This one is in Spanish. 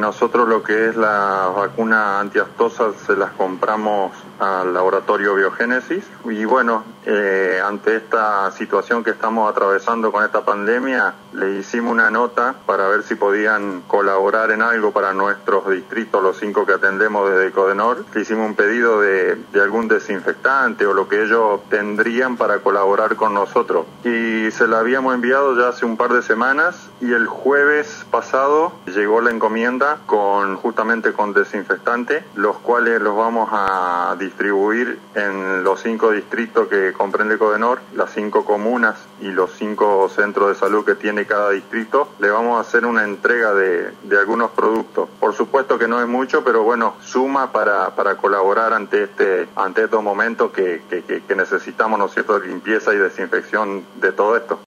Nosotros lo que es la vacuna antiaftosa se las compramos al laboratorio Biogénesis y bueno, ante esta situación que estamos atravesando con esta pandemia, le hicimos una nota para ver si podían colaborar en algo para nuestros distritos, los 5 que atendemos desde Codenor. Le hicimos un pedido de algún desinfectante o lo que ellos tendrían para colaborar con nosotros y se la habíamos enviado ya hace un par de semanas y el jueves pasado llegó la encomienda justamente con desinfectante, los cuales los vamos a distribuir en los 5 distritos que comprende Codenor, las 5 comunas y los 5 centros de salud que tiene cada distrito. Le vamos a hacer una entrega de algunos productos. Por supuesto que no es mucho, pero bueno, suma para colaborar ante estos momentos que necesitamos, ¿no es cierto?, de limpieza y desinfección de todo esto.